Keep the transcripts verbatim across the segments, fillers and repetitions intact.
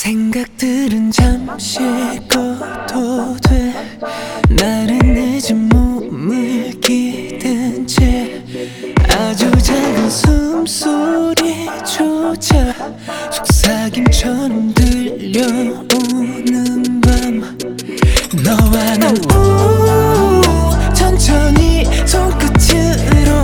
생각들은 잠시 꺼도 돼. 나는 늦은 몸을 기댄 채 아주 작은 숨소리조차 속삭임처럼 들려오는 밤, 너와 난 우 천천히 손끝으로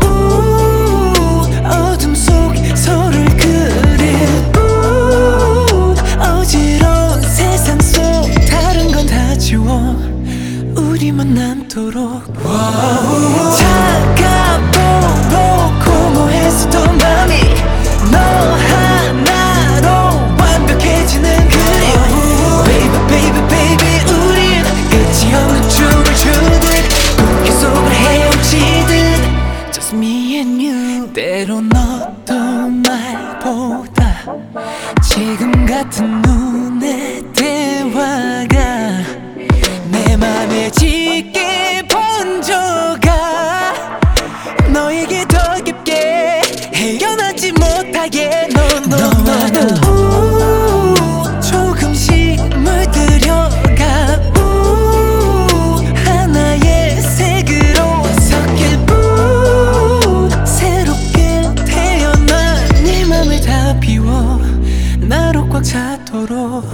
우 어둠 속 서로를 그릴 우 어지러운 세상 속 다른 건 다 지워 우리만 남도록. 차가보고 공허했었던 맘이 너 하나로 완벽해지는 그림. Baby baby baby 우린 끝이 없는 춤을 추듯 공기 속을 헤엄치듯 Just me and you. 때론 어떤 말보다 지금 같은 눈의 대화가 내 맘에 짙게 번져가 너에게 더 깊게 헤어나지 못하게. No no no no. 우 조금씩 물들여가 우 하나의 색으로 섞일 우 새롭게 태어난 네 맘을 다 비워 나로 꽉 차도록.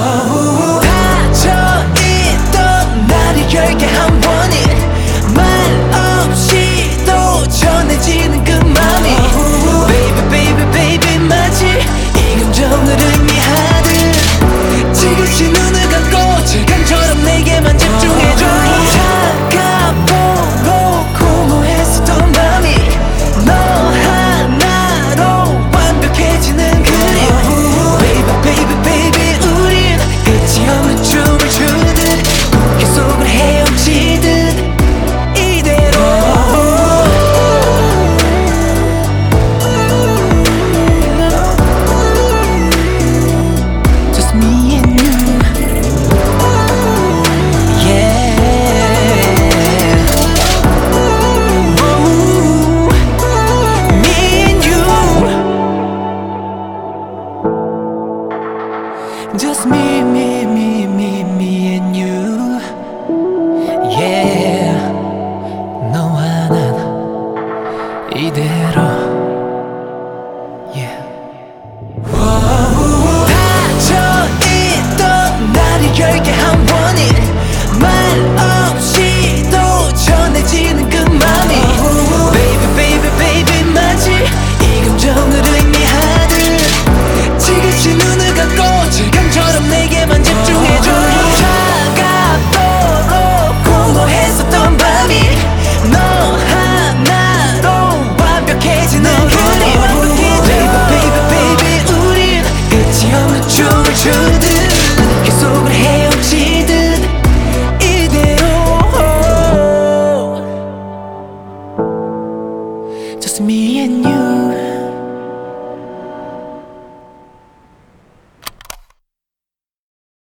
닫혀있던 나를 열게 한 번이 말 없이도 전해지는 그 맘이 Baby baby baby 마치 이 감정을 의미하듯 지그시 눈을 감고 질감처럼 내게만 집중해줘. 차가보고 공허했었던 밤이 너 하나로 완벽해지는 그림. Baby baby baby 우린 끝이 없는 춤을 추듯 공기 속을 헤엄치듯 이대로. Just me and you. Yeah. Ooh, me and you. Just me, me, me, me, me and you. Yeah. 너와 난 이대로. Yeah. 닫혀있던 나를 열게 한 번이 말 없이도 전해지는 그 맘이 Baby baby baby 마치 이 감정을 의미하듯 지그시 눈을 감고 질감처럼 내게만 집중해줘. 차가도록 공허했었던 밤이 너 하나로 완벽해지는 그림. Baby baby baby 우린 끝이 없는 춤을 추듯 공기 속을 헤엄치듯 이대로. Just me and you.